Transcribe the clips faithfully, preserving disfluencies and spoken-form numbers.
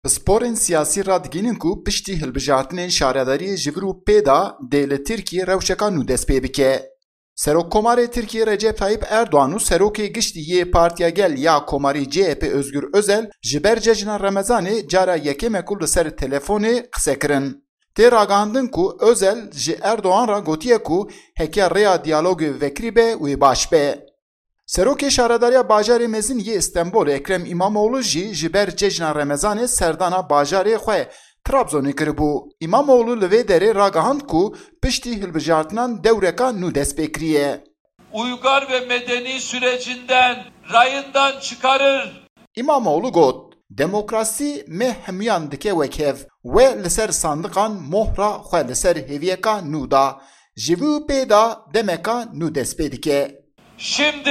Sporên siyasî radigihînin ku piştî hilbijartinên şaredariyê ji vir û pê da dê li Tirkiye rewşeka nû dest pê bike. Serokkomarê Tirkiye Recep Tayyip Erdoğan û Serokê Giştî yê Partiya Gel ya Komarî C H P Özgür Özel ji ber cejna Remezanê cara yekême ku li ser telefonê qise kirin. Tê ragihandin ku Özel ji Erdoğan ra gotiye ku heke rêya diyalogê vekirî be wê baş be. Serokê Şaredariya Bajarê Mezin yê Stenbolê Ekrem İmamoğlu jî ji ber cejna Remezanê serdana bajarê xwe Trabzonê kiribû. İmamoğlu li vê derê ragihand ku piştî hilbijartinan dewreka nû dest pê kiriye. Uygar ve medeni sürecinden, rayından çıkarır. İmamoğlu got, demokrasî me hemiyan dike wekhev we li ser sandiqan mohra xwe li ser hêviyeka nû da. Ji vî pê da demeka nû dest pê dike. Şimdi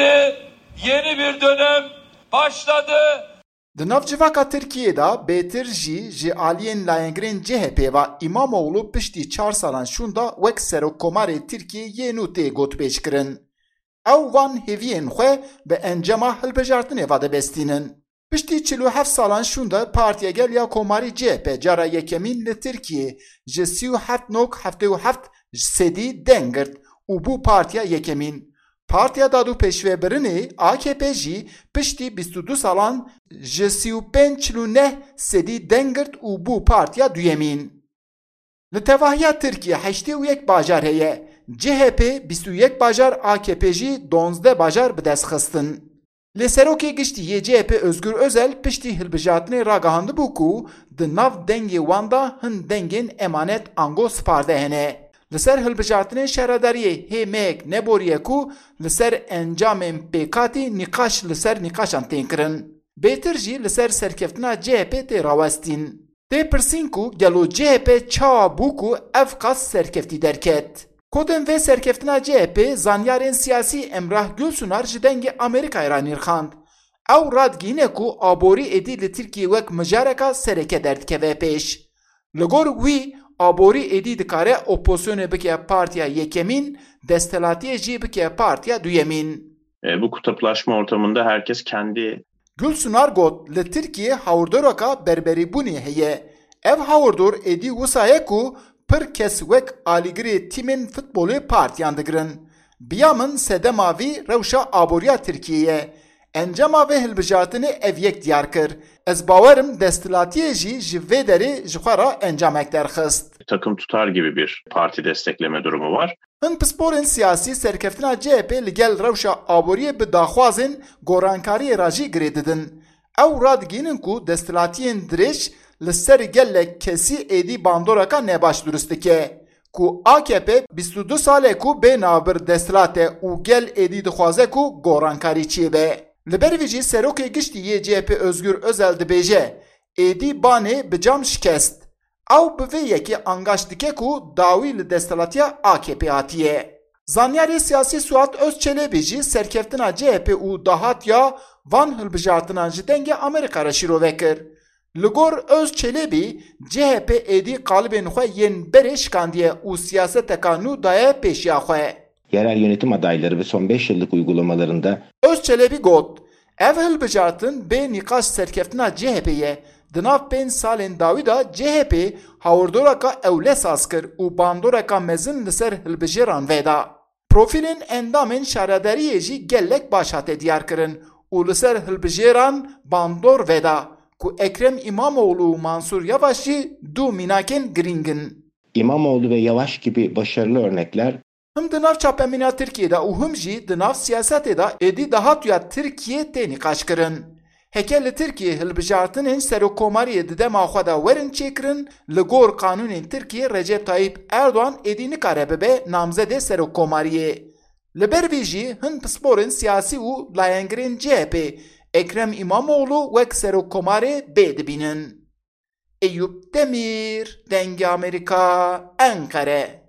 yeni bir dönem başladı. Di nav civaka Tirkiye da bêtir jî ji aliyên layengirên C H P ve İmamoğlu piştî çar salan şûnda wek Serokkomarê Tirkiye yê nû tê gotpêş kirin. Ew van hêviyên xwe bi encama hilbijartinê ve dibestînin. Piştî çil û heft salan şûnda Partiya Gel ya Komarî C H P cara yekemîn li Tirkiye ji sî û heft nok heftê û heft sedî deng girt û bû partiya yekemîn. Partiya Dad û Pêşvebirinê A K P jî piştî bîst û du salan ji sî û pênc çil û neh sedî deng girt û bû partiya duyemîn. Li tevahiya Tirkiye heştê û yek bajar heye. C H P bîst û yek bajar, A K P jî donzdeh bajar bi dest xistin. Lê Serokê Giştî yê C H P Özgür Özel piştî hilbijartinê ragihandibû ku di nav dengê wan da hin dengên emanet ango sparde hene. Li ser hilbijartinên şaredariyê hêmek neboriye ku li ser encamên pêkatî nîqaş li ser nîqaşan tên kirin. Bêtir jî li ser serkeftina C H P tê rawestîn. Tê pirsîn ku gelo C H P çawa bû ku ev qas serkeftî derket. Kodên vê serkeftina C H P zanyarên siyasî Emrah Gülsunar ji dengê Amerîkayê ra nîrxand. Ew radgihîne ku aborî êdî li Tirkiye wek mijareka sereke derdikeve pêş. Li gor wî aborî êdî dikare opozisyonê bike partiya yekemîn, destelatiyê jî bike partiya duyemîn. E, bu kutuplaşma ortamında herkes kendi... Gülsunar got li Tirkiye hawrdoreka berberîbûnê heye. Ev hawrdor êdî wisa ye ku pir kes wek alîgirê tîmên futbolê partiyan digirin. Biya min sedema vî rewşa aboriya Tirkiye'ye. Encama vê hilbijartinê ev yek diyar kir. Ez bawerim destelatiyê jî ji vê derê ji xwe ra encamek derxist. Takım tutar gibi bir parti destekleme durumu var. Hin pisporên siyasî serkeftina C H P li gel rewşa aboriyê bi daxwazên gorankariyê ra jî girê didin. Ew radigihînin ku destelatiyên dirêj li ser gelek kesî êdî bandoreka nebaş durist dike. Ku A K P bîst û du salê ku bê navbir destelate û gel êdî dixwaze ku gorankarî çêbe. Li ber vê jî Serokê Giştî yê C H P Özgür Özel dibêje êdî banê bi cam şikest. Ew bi vê yekê angaş dike ku dawî li destelatiya A K P hatiye. Zanyarê siyasî Suat Özçelêbî jî serkeftina C H P û dahatiya van hilbijartinan ji dengê Amerîka re şîrove kir. Li gor Özçelêbî C H P êdî qalibên xwe yên berê şikandiye û siyaseteka nû daye pêşiya xwe. Yerel yönetim adayları ve son beş yıllık uygulamalarında Özçelêbî got, ev hilbijartin bê nîqaş serkeftina C H P'ye di nav pênc salên dawî da C H P hawrdoreka ewle saz kir û bandoreka mezin li ser hilbijêran vê da. Profîlên endamên şaredariyê jî gelek baş hate diyar kirin û li ser hilbijêran bandor vê da ku Ekrem İmamoğlu û Mansur Yavaş jî du mînakên girîngin. İmamoğlu ve Yavaş gibi başarılı örnekler Him di nav çapemîna Tirkiye'de û him jî di nav siyasetê de êdî dahatuya Tirkiye tê nîqaş kirin. Heke li Tirkiye hilbijartinên Serokkomariyê di dema xwe de werin çêkirin, li gor qanûnên Tirkiye Recep Tayyip Erdoğan êdî nikare bibe namzedê Serokkomariyê. Li ber vê jî hin pisporên siyasî û layengirên C H P Ekrem İmamoğlu wek Serokkomarê bê dibînin. Eyüp Demir, Dengê Amerîka, Ankara.